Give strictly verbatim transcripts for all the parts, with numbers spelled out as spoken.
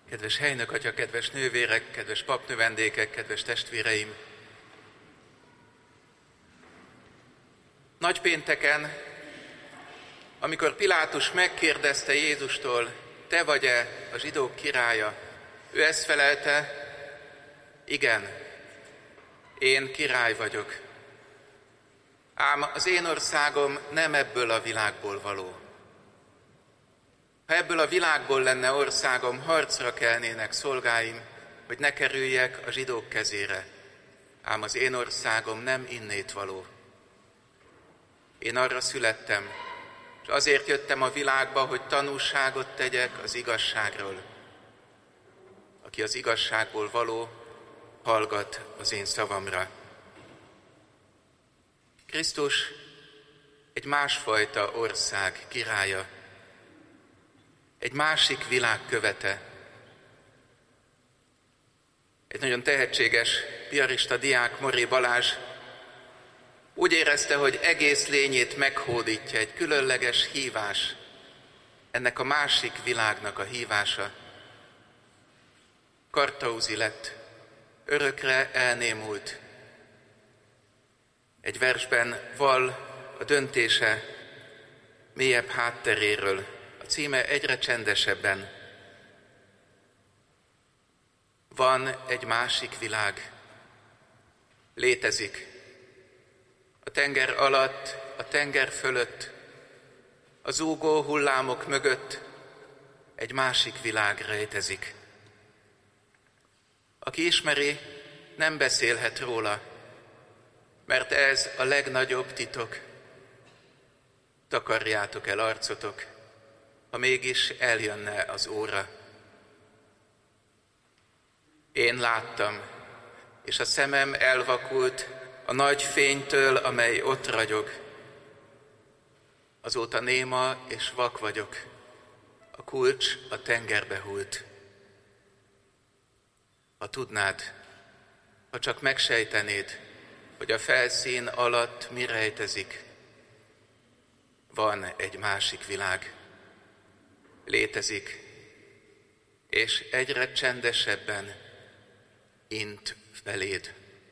Kedves helynök atya, kedves nővérek, kedves papnövendékek, kedves testvéreim! Nagypénteken, amikor Pilátus megkérdezte Jézustól, te vagy-e a zsidók királya, ő ezt felelte, igen, én király vagyok. Ám az én országom nem ebből a világból való. Ha ebből a világból lenne országom, harcra kelnének szolgáim, hogy ne kerüljek a zsidók kezére. Ám az én országom nem innét való. Én arra születtem, és azért jöttem a világba, hogy tanúságot tegyek az igazságról. Aki az igazságból való, hallgat az én szavamra. Krisztus egy másfajta ország királya, egy másik világ követe. Egy nagyon tehetséges piarista diák, Moré Balázs úgy érezte, hogy egész lényét meghódítja egy különleges hívás, ennek a másik világnak a hívása. Kartauzi lett, örökre elnémult. Egy versben vall a döntése mélyebb hátteréről, a címe egyre csendesebben. Van egy másik világ, létezik. A tenger alatt, a tenger fölött, a zúgó hullámok mögött egy másik világ rejtezik. Aki ismeri, nem beszélhet róla, mert ez a legnagyobb titok. Takarjátok el arcotok, ha mégis eljönne az óra. Én láttam, és a szemem elvakult a nagy fénytől, amely ott ragyog. Azóta néma és vak vagyok, a kulcs a tengerbe hult. Ha tudnád, ha csak megsejtenéd, hogy a felszín alatt mi rejtezik, van egy másik világ, létezik, és egyre csendesebben int feléd.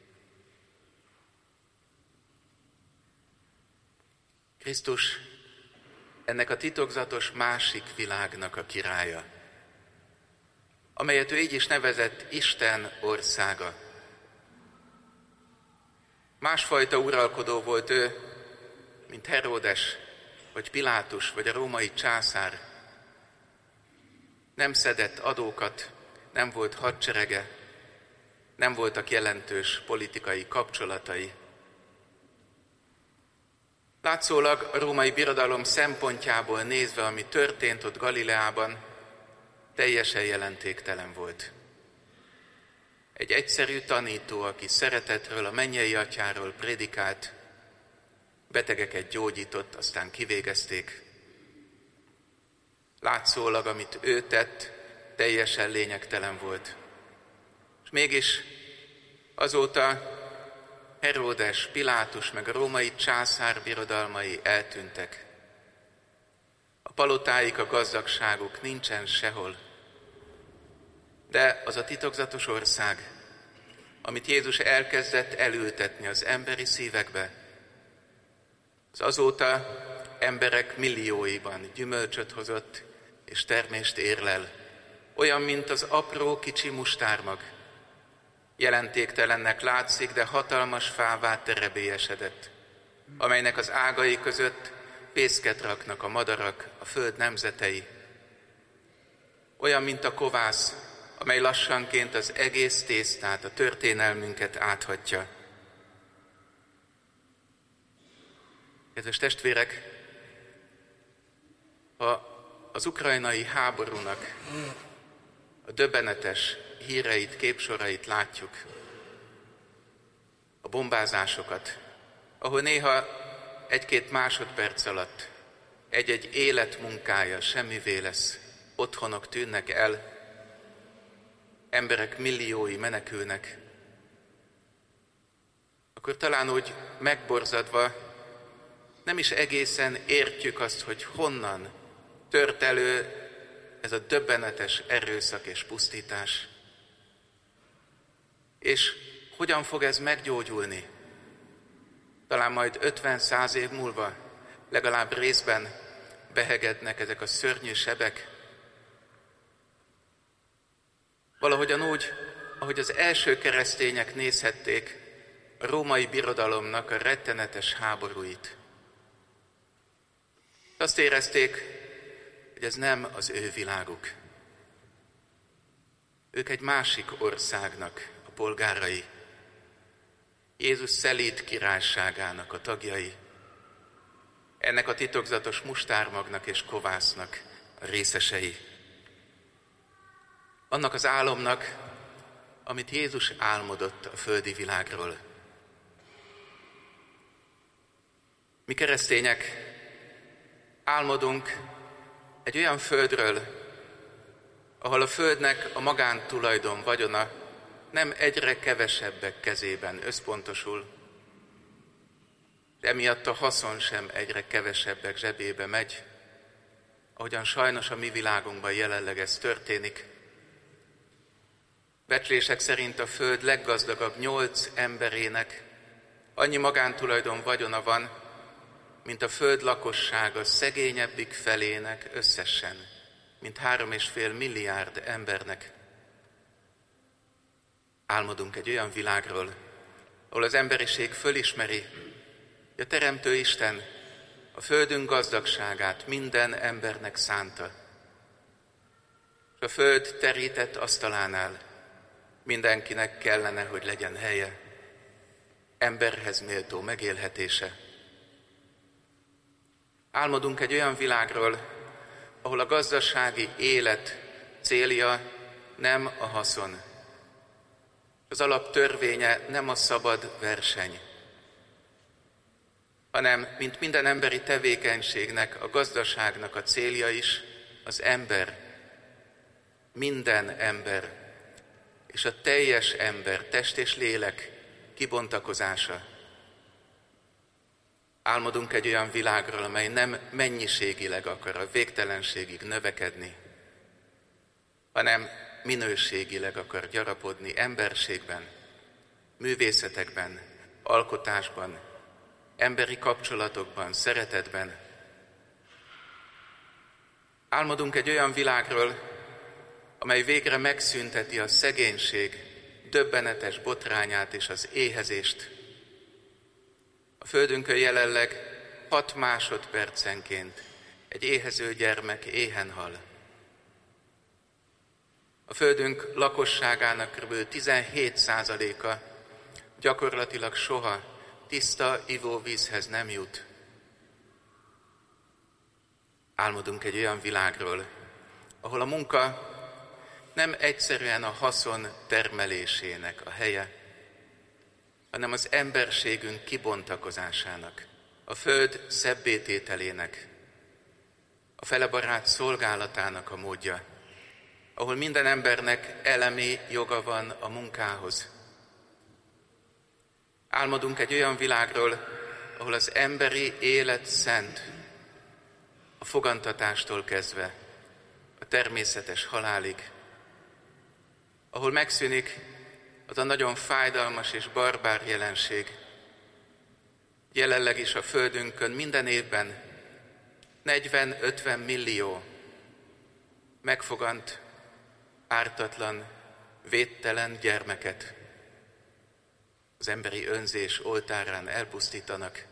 Krisztus ennek a titokzatos másik világnak a királya, amelyet ő így is nevezett Isten országa. Másfajta uralkodó volt ő, mint Heródes, vagy Pilátus, vagy a római császár. Nem szedett adókat, nem volt hadserege, nem voltak jelentős politikai kapcsolatai. Látszólag a római birodalom szempontjából nézve, ami történt ott Galileában, teljesen jelentéktelen volt. Egy egyszerű tanító, aki szeretetről, a mennyei atyáról prédikált, betegeket gyógyított, aztán kivégezték. Látszólag, amit ő tett, teljesen lényegtelen volt. És mégis azóta Heródes, Pilátus meg a római császár birodalmai eltűntek. A palotáik, a gazdagságuk nincsen sehol. De az a titokzatos ország, amit Jézus elkezdett elültetni az emberi szívekbe, az azóta emberek millióiban gyümölcsöt hozott és termést érlel, olyan, mint az apró kicsi mustármag. Jelentéktelennek látszik, de hatalmas fává terebélyesedett, amelynek az ágai között fészket raknak a madarak, a föld nemzetei. Olyan, mint a kovász, amely lassanként az egész tésztát, a történelmünket áthatja. Kedves testvérek, ha az ukrajnai háborúnak a döbbenetes híreit, képsorait látjuk, a bombázásokat, ahol néha egy-két másodperc alatt egy-egy élet munkája semmivé lesz, otthonok tűnnek el, emberek milliói menekülnek, akkor talán úgy megborzadva nem is egészen értjük azt, hogy honnan tört elő ez a döbbenetes erőszak és pusztítás. És hogyan fog ez meggyógyulni? Talán majd ötven-száz év múlva legalább részben behegednek ezek a szörnyű sebek. Valahogyan úgy, ahogy az első keresztények nézhették a római birodalomnak a rettenetes háborúit. Azt érezték, hogy ez nem az ő világuk. Ők egy másik országnak a polgárai, Jézus szelíd királyságának a tagjai, ennek a titokzatos mustármagnak és kovásznak a részesei. Annak az álomnak, amit Jézus álmodott a földi világról. Mi keresztények álmodunk egy olyan földről, ahol a földnek a magántulajdon vagyona nem egyre kevesebbek kezében összpontosul, de emiatt a haszon sem egyre kevesebbek zsebébe megy, ahogyan sajnos a mi világunkban jelenleg ez történik. Becslések szerint a föld leggazdagabb nyolc emberének annyi magántulajdon vagyona van, mint a föld lakossága szegényebbik felének összesen, mint három és fél milliárd embernek. Álmodunk egy olyan világról, ahol az emberiség fölismeri, hogy a Teremtő Isten a földünk gazdagságát minden embernek szánta. És a föld terített asztalánál mindenkinek kellene, hogy legyen helye, emberhez méltó megélhetése. Álmodunk egy olyan világról, ahol a gazdasági élet célja nem a haszon. Az alaptörvénye nem a szabad verseny, hanem, mint minden emberi tevékenységnek, a gazdaságnak a célja is az ember, minden ember, és a teljes ember, test és lélek kibontakozása. Álmodunk egy olyan világról, amely nem mennyiségileg akar a végtelenségig növekedni, hanem minőségileg akar gyarapodni emberségben, művészetekben, alkotásban, emberi kapcsolatokban, szeretetben. Álmodunk egy olyan világról, amely végre megszünteti a szegénység döbbenetes botrányát és az éhezést. A földünkön jelenleg hat másodpercenként egy éhező gyermek éhen hal. A földünk lakosságának kb. tizenhét százaléka gyakorlatilag soha tiszta ivóvízhez nem jut. Álmodunk egy olyan világról, ahol a munka nem egyszerűen a haszon termelésének a helye, hanem az emberségünk kibontakozásának, a föld szebbétételének, a felebarát szolgálatának a módja, ahol minden embernek elemi joga van a munkához. Álmodunk egy olyan világról, ahol az emberi élet szent, a fogantatástól kezdve a természetes halálig, ahol megszűnik az a nagyon fájdalmas és barbár jelenség. Jelenleg is a földünkön minden évben negyven-ötven millió megfogant, ártatlan, védtelen gyermeket az emberi önzés oltárán elpusztítanak.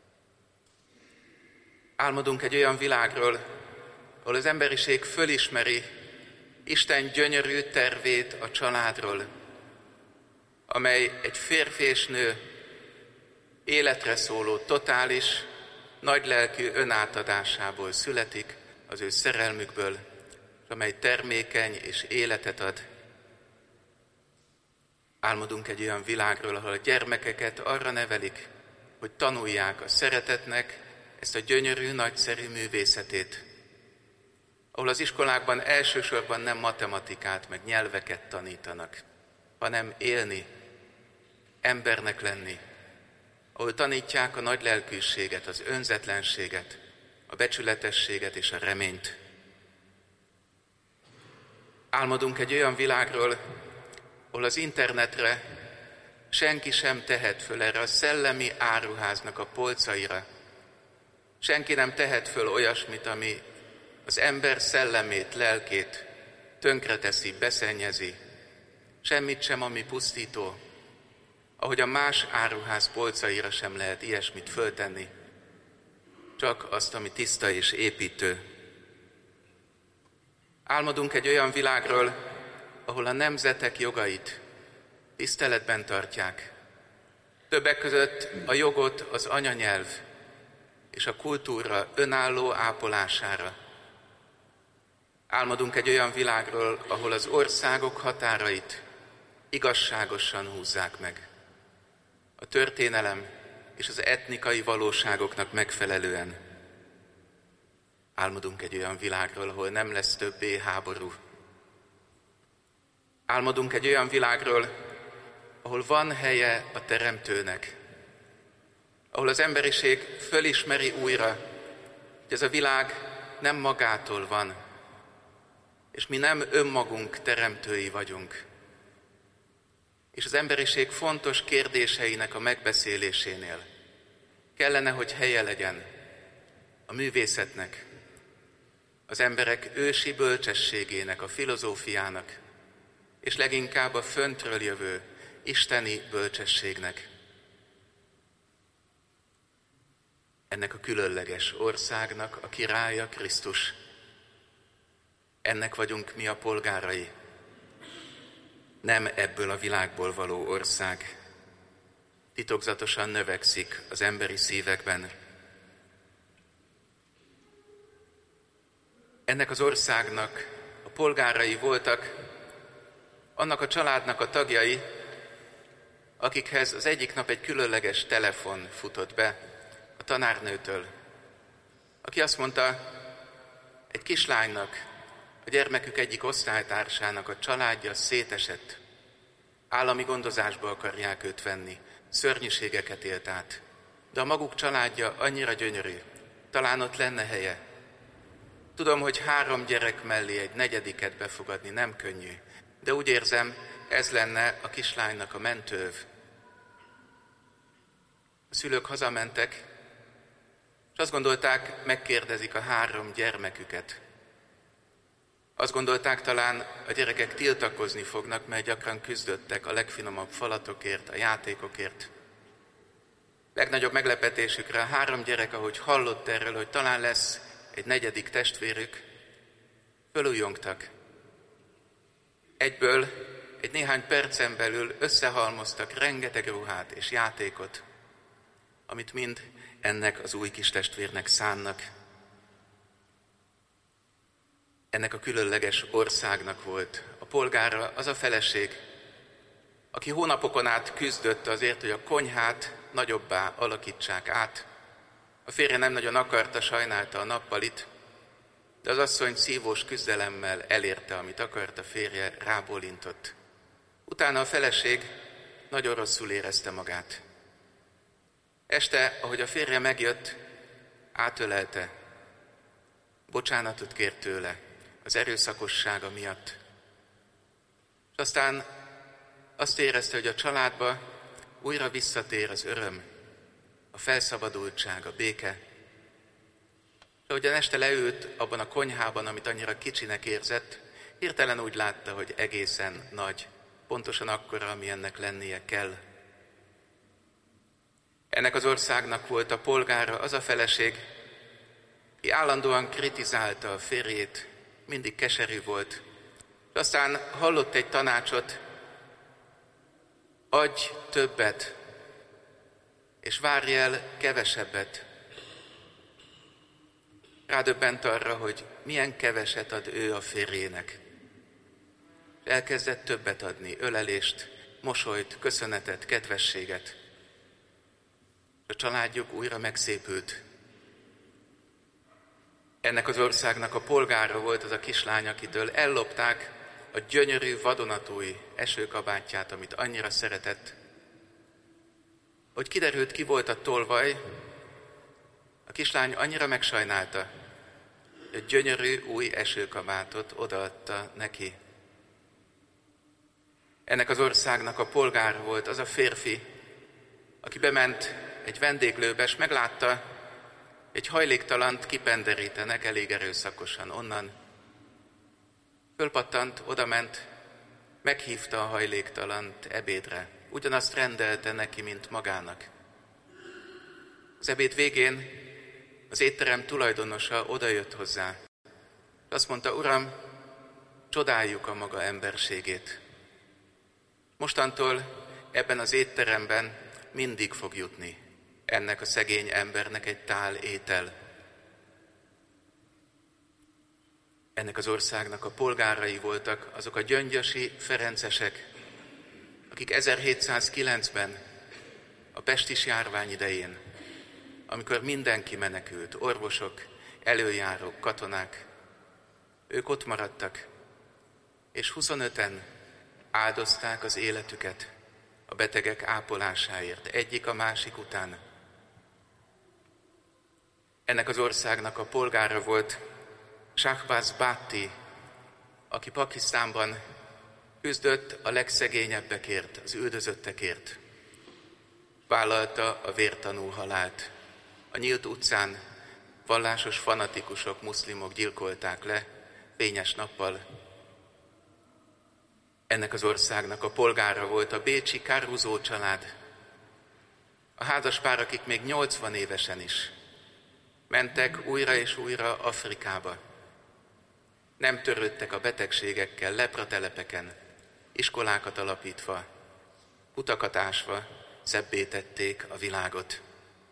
Álmodunk egy olyan világról, ahol az emberiség fölismeri Isten gyönyörű tervét a családról, amely egy férfi és nő életre szóló, totális, nagylelkű önátadásából születik, az ő szerelmükből, amely termékeny és életet ad. Álmodunk egy olyan világról, ahol a gyermekeket arra nevelik, hogy tanulják a szeretetnek ezt a gyönyörű, nagyszerű művészetét, ahol az iskolákban elsősorban nem matematikát, meg nyelveket tanítanak, hanem élni, embernek lenni, ahol tanítják a nagy lelkűséget, az önzetlenséget, a becsületességet és a reményt. Álmodunk egy olyan világról, ahol az internetre senki sem tehet föl erre a szellemi áruháznak a polcaira. Senki nem tehet föl olyasmit, ami az ember szellemét, lelkét tönkreteszi, beszennyezi. Semmit sem, ami pusztító. Ahogy a más áruház polcaira sem lehet ilyesmit föltenni. Csak azt, ami tiszta és építő. Álmodunk egy olyan világról, ahol a nemzetek jogait tiszteletben tartják. Többek között a jogot az anyanyelv és a kultúra önálló ápolására. Álmodunk egy olyan világról, ahol az országok határait igazságosan húzzák meg. A történelem és az etnikai valóságoknak megfelelően. Álmodunk egy olyan világról, ahol nem lesz többé háború. Álmodunk egy olyan világról, ahol van helye a Teremtőnek, ahol az emberiség fölismeri újra, hogy ez a világ nem magától van, és mi nem önmagunk teremtői vagyunk. És az emberiség fontos kérdéseinek a megbeszélésénél kellene, hogy helye legyen a művészetnek, az emberek ősi bölcsességének, a filozófiának, és leginkább a föntről jövő isteni bölcsességnek. Ennek a különleges országnak a királya Krisztus. Ennek vagyunk mi a polgárai. Nem ebből a világból való ország. Titokzatosan növekszik az emberi szívekben. Ennek az országnak a polgárai voltak annak a családnak a tagjai, akikhez az egyik nap egy különleges telefon futott be a tanárnőtől, aki azt mondta, egy kislánynak, a gyermekük egyik osztálytársának a családja szétesett, állami gondozásba akarják őt venni, szörnyűségeket élt át, de a maguk családja annyira gyönyörű, talán ott lenne helye. Tudom, hogy három gyerek mellé egy negyediket befogadni nem könnyű, de úgy érzem, ez lenne a kislánynak a mentőv. A szülők hazamentek, és azt gondolták, megkérdezik a három gyermeküket. Azt gondolták, talán a gyerekek tiltakozni fognak, mert gyakran küzdöttek a legfinomabb falatokért, a játékokért. Legnagyobb meglepetésükre a három gyerek, ahogy hallott erről, hogy talán lesz egy negyedik testvérük, fölújongtak. Egyből, egy néhány percen belül összehalmoztak rengeteg ruhát és játékot, amit mind ennek az új kis testvérnek szánnak. Ennek a különleges országnak volt a polgára az a feleség, aki hónapokon át küzdött azért, hogy a konyhát nagyobbá alakítsák át. A férje nem nagyon akarta, sajnálta a nappalit, de az asszony szívós küzdelemmel elérte, amit akart, a férje rábólintott. Utána a feleség nagyon rosszul érezte magát. Este, ahogy a férje megjött, átölelte, bocsánatot kért tőle az erőszakossága miatt. És aztán azt érezte, hogy a családba újra visszatér az öröm, a felszabadultság, a béke. És ahogyan este leült abban a konyhában, amit annyira kicsinek érzett, hirtelen úgy látta, hogy egészen nagy, pontosan akkora, ami ennek lennie kell. Ennek az országnak volt a polgára az a feleség, ki állandóan kritizálta a férjét, mindig keserű volt, és aztán hallott egy tanácsot, adj többet, és várj el kevesebbet. Rádöbbent arra, hogy milyen keveset ad ő a férjének. Elkezdett többet adni, ölelést, mosolyt, köszönetet, kedvességet. A családjuk újra megszépült. Ennek az országnak a polgára volt az a kislány, akitől ellopták a gyönyörű vadonatúj esőkabátját, amit annyira szeretett. Hogy kiderült, ki volt a tolvaj, a kislány annyira megsajnálta, hogy a gyönyörű új esőkabátot odaadta neki, Ennek az országnak a polgára volt az a férfi, aki bement egy vendéglőbe, és meglátta, egy hajléktalant kipenderítenek elég erőszakosan onnan. Fölpattant, odament, meghívta a hajléktalant ebédre. Ugyanazt rendelte neki, mint magának. Az ebéd végén az étterem tulajdonosa odajött hozzá. Azt mondta: Uram, csodáljuk a maga emberségét. Mostantól ebben az étteremben mindig fog jutni ennek a szegény embernek egy tál étel. Ennek az országnak a polgárai voltak azok a gyöngyösi ferencesek, akik ezerhétszázkilencben a pestis járvány idején, amikor mindenki menekült, orvosok, előjárók, katonák, ők ott maradtak, és huszonöten áldozták az életüket a betegek ápolásáért, egyik a másik után. Ennek az országnak a polgára volt Shahbaz Bhatti, aki Pakisztánban küzdött a legszegényebbekért, az üldözöttekért. Vállalta a vértanú halált. A nyílt utcán vallásos fanatikusok, muszlimok gyilkolták le fényes nappal. Ennek az országnak a polgára volt a bécsi Caruso család. A házaspár, akik még nyolcvan évesen is mentek újra és újra Afrikába. Nem törődtek a betegségekkel, lepratelepeken, iskolákat alapítva, utakat ásva szebbé tették a világot.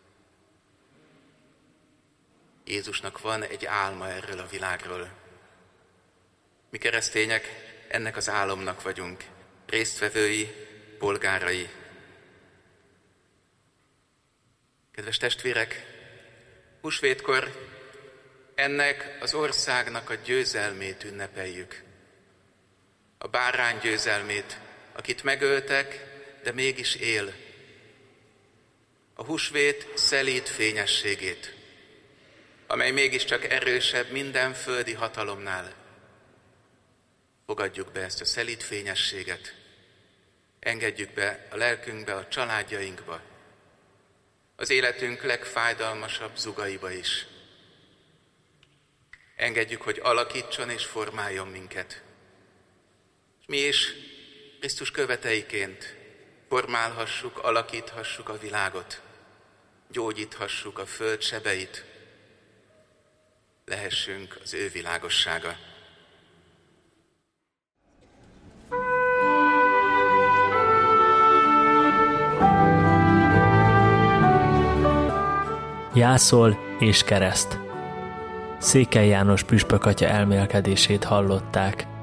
Jézusnak van egy álma erről a világról. Mi keresztények ennek az álomnak vagyunk, résztvevői, polgárai. Kedves testvérek, húsvétkor ennek az országnak a győzelmét ünnepeljük. A bárány győzelmét, akit megöltek, de mégis él. A húsvét szelíd fényességét, amely mégiscsak erősebb minden földi hatalomnál. Fogadjuk be ezt a szelíd fényességet, engedjük be a lelkünkbe, a családjainkba, az életünk legfájdalmasabb zugaiba is. Engedjük, hogy alakítson és formáljon minket. És mi is Krisztus követeiként formálhassuk, alakíthassuk a világot, gyógyíthassuk a föld sebeit, lehessünk az ő világossága. Jászol és kereszt. Székely János püspök atya elmélkedését hallották.